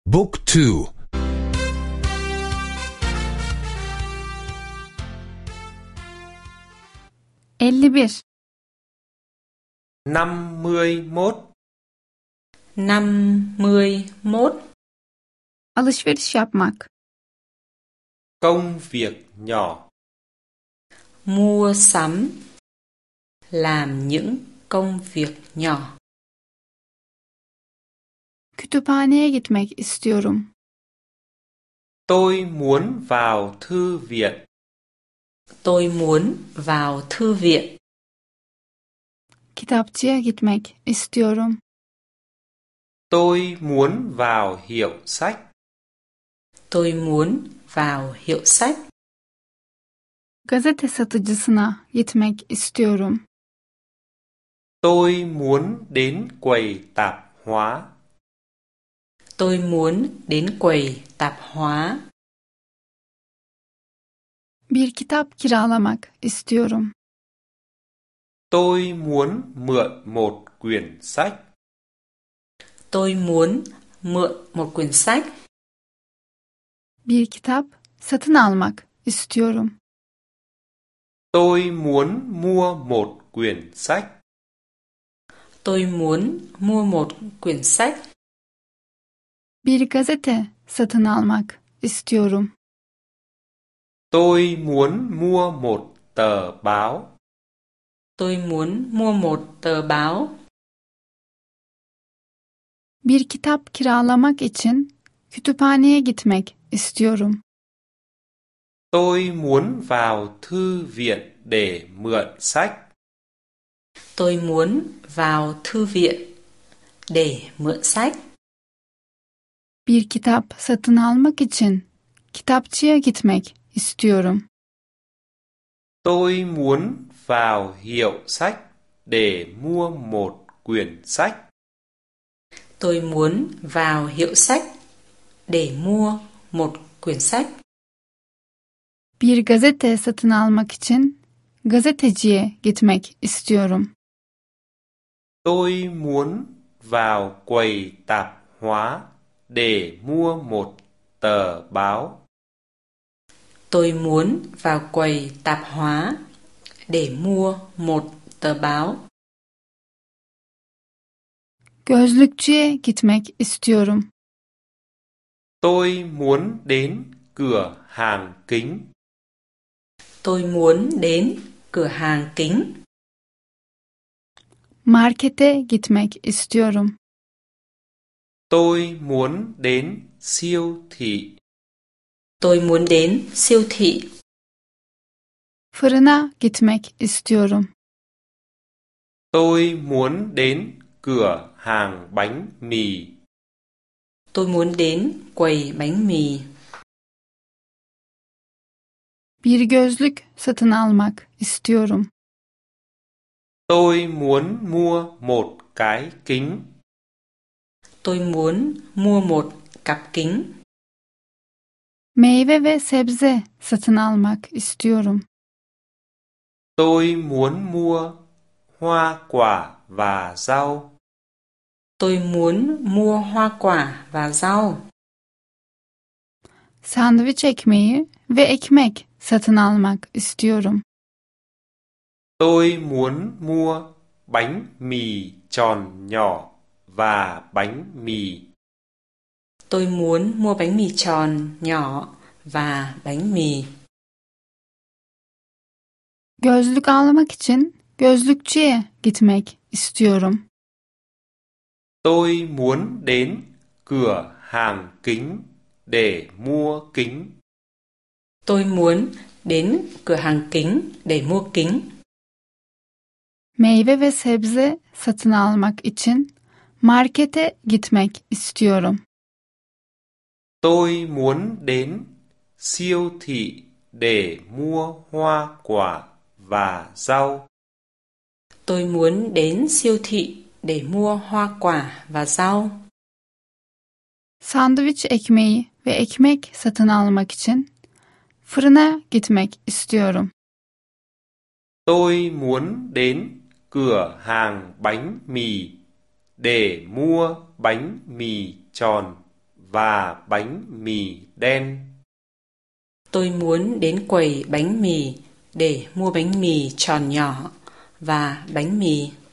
Book 2. 51. 51. 51. Alışveriş yapmak. Công việc nhỏ. Mua sắm. Làm những công việc nhỏ. Kütüphaneye gitmek istiyorum. Tôi muốn vào thư viện. Tôi muốn vào thư viện. Kitapçıya gitmek istiyorum. Tôi muốn vào hiệu sách. Tôi muốn vào hiệu sách. Gazete satıcısına gitmek istiyorum. Tôi muốn đến quầy tạp hóa. Tôi muốn đến quầy tạp hóa. Bir kitap kiralamak istiyorum. Tôi muốn mượn một quyển sách. Tôi muốn mượn một quyển sách. Bir kitap satın almak istiyorum. Tôi muốn mua một quyển sách. Tôi muốn mua một quyển sách. Bir gazete satın almak istiyorum. Tôi muốn mua một tờ báo. Tôi muốn mua một tờ báo. Bir kitap kiralamak için kütüphaneye gitmek istiyorum. Tôi muốn vào thư viện để mượn sách. Tôi muốn vào thư viện để mượn sách. Bir kitap satın almak için kitapçıya gitmek istiyorum. Tôi muốn vào hiệu sách để mua một quyển sách. Tôi muốn vào hiệu sách để mua một quyển sách. Bir gazete satın almak için gazeteciye gitmek istiyorum. Tôi muốn vào quầy tạp hóa để mua một tờ báo. Tôi muốn vào quầy tạp hóa để mua một tờ báo. Gözlükçüye gitmek istiyorum. Tôi muốn đến cửa hàng kính. Tôi muốn đến cửa hàng kính. Markete gitmek istiyorum. Tôi muốn đến siêu thị. Tôi muốn đến siêu thị. Fırına gitmek istiyorum. Tôi muốn đến cửa hàng bánh mì. Tôi muốn đến quầy bánh mì. Bir gözlük satın almak istiyorum. Tôi muốn mua một cái kính. Tôi muốn mua một cặp kính. Meyve ve sebze satın almak istiyorum. Tôi muốn mua hoa quả và rau. Tôi muốn mua hoa quả và rau. Sandviç ekmeği ve ekmek satın almak istiyorum. Tôi muốn mua bánh mì tròn nhỏ và bánh mì. Tôi muốn mua bánh mì tròn nhỏ và bánh mì. Gözlük almak için gözlükçüye gitmek istiyorum. Tôi muốn đến cửa hàng kính để mua kính. Tôi muốn đến cửa hàng kính để mua kính. Meyve ve sebze satın almak için markete gitmek istiyorum. Tôi muốn đến siêu thị để mua hoa quả và rau. Tôi muốn đến siêu thị để mua hoa quả và rau. Sandviç ekmeği ve ekmek satın almak için fırına gitmek istiyorum. Tôi muốn đến cửa hàng bánh mì để mua bánh mì tròn và bánh mì đen. Tôi muốn đến quầy bánh mì để mua bánh mì tròn nhỏ và bánh mì